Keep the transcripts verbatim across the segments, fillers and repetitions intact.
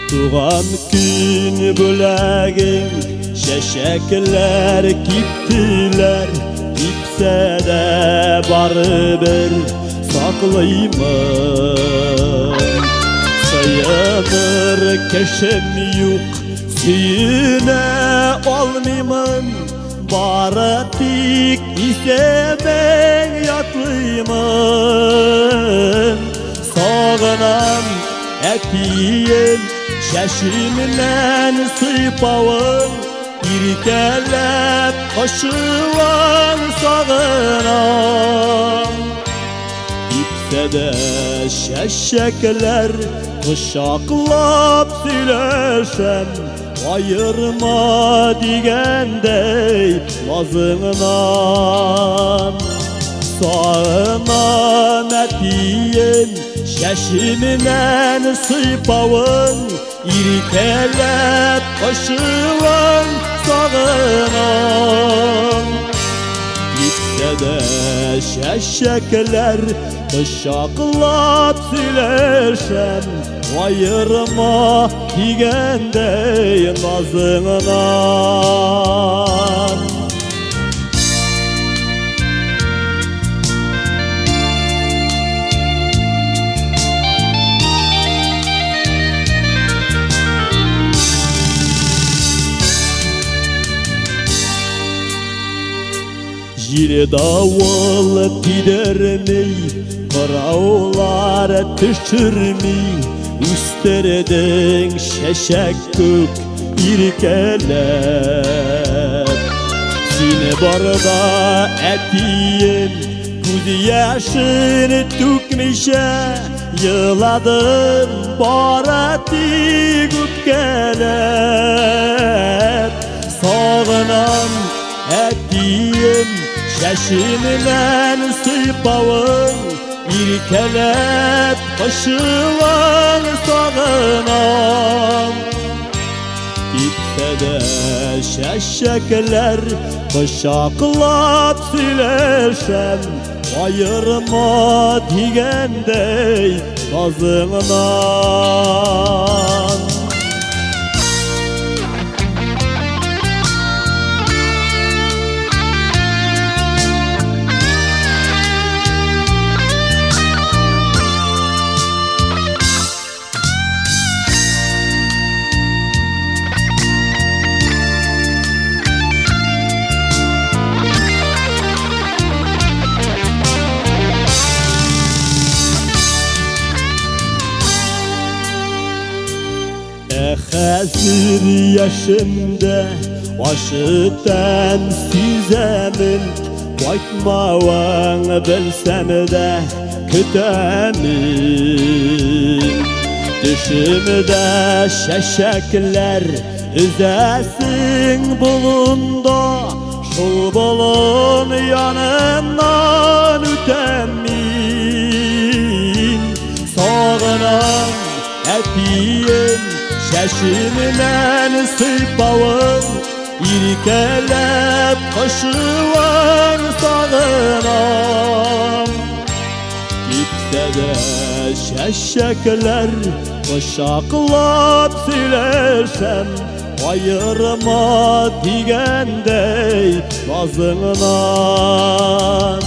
Туған күн бүләгің шәшәкләр киптілер, кипсә дә барыбер саклыймын. Сыйыныр кешем юк, сүйенә алмыймын, бары тик исемең ятлыймын. Сагынам әтием шәшимнән сыйпавын, иркәләп кошуын сагынам. Кипсә дә шәшәкләр кочаклап сөйләшәм, айырма дигәндәй назыңнан. Сагынам әтием шәшимнән сыйпавын, иркәләп кошуын сагынам. Кипсә дә шәшәкләр кочаклап сөйләшәм, айырма дигәндәй назыңнан. Җил давыл тидермей, кыраулар төшермей, үстердең шәшәк күк иркәләп. Сине барда әтием күз яшын түкмичә, еладым бары тик үпкәләп. Сагынам әтием шәшимнән сыйпавын, иркәләп кошуын сагынам. Кипсә дә шәшәкләр кочаклап сөйләшәм, айырма дигәндәй назыңнан. Хәзер яшемдә ашытан сизәмен, кайтмавың белсәм дә көтәмен. Төшемдә шәшәкләр өзәсең болында, шул болын янымнан үтәм мин. Сагынам әтием шәшимнән сыйпавын, иркәләп кошуын сагынам. Кипсә дә шәшәкләр кочаклап сөйләшәм, айырма дигәндәй назыңнан.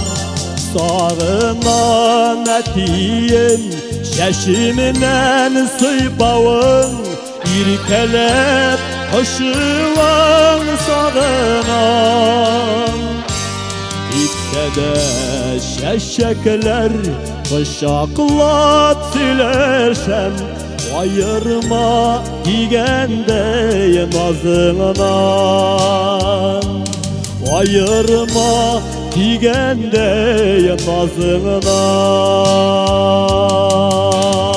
Сагынам әтием шәшимнән сыйпавын, иркәләп кошуын сагынам. Кипсә дә шәшәкләр кочаклап сөйләшәм, айырма дигәндәй назыңнан. Айырма дигәндәй назыңнан.